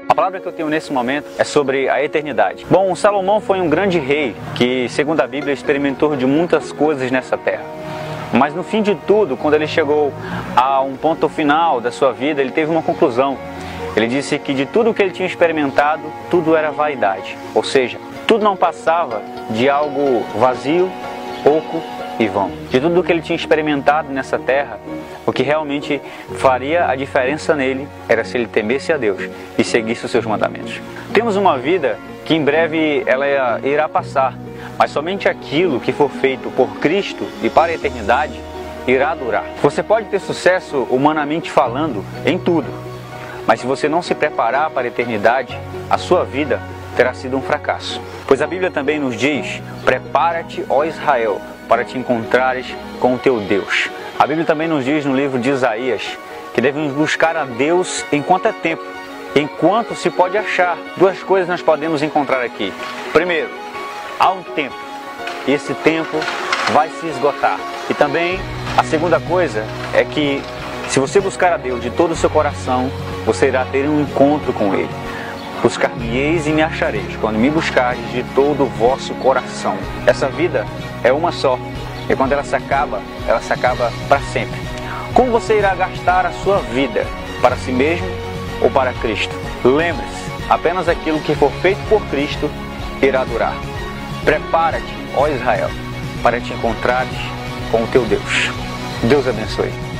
A palavra que eu tenho nesse momento é sobre a eternidade. Bom, Salomão foi um grande rei que, segundo a Bíblia, experimentou de muitas coisas nessa terra. Mas no fim de tudo, quando ele chegou a um ponto final da sua vida, ele teve uma conclusão. Ele disse que de tudo que ele tinha experimentado, tudo era vaidade. Ou seja, tudo não passava de algo vazio, oco e vão. De tudo que ele tinha experimentado nessa terra, o que realmente faria a diferença nele era se ele temesse a Deus e seguisse os seus mandamentos. Temos uma vida que em breve ela irá passar, mas somente aquilo que for feito por Cristo e para a eternidade irá durar. Você pode ter sucesso humanamente falando em tudo, mas se você não se preparar para a eternidade, a sua vida terá sido um fracasso. Pois a Bíblia também nos diz: prepara-te, ó Israel, para te encontrares com o teu Deus. A Bíblia também nos diz no livro de Isaías que devemos buscar a Deus enquanto é tempo, enquanto se pode achar. Duas coisas nós podemos encontrar aqui. Primeiro, há um tempo, e esse tempo vai se esgotar. E também a segunda coisa é que se você buscar a Deus de todo o seu coração, você irá ter um encontro com Ele. Buscar-me-eis e me achareis, quando me buscardes de todo o vosso coração. Essa vida é uma só, e quando ela se acaba para sempre. Como você irá gastar a sua vida? Para si mesmo ou para Cristo? Lembre-se, apenas aquilo que for feito por Cristo irá durar. Prepara-te, ó Israel, para te encontrares com o teu Deus. Deus abençoe.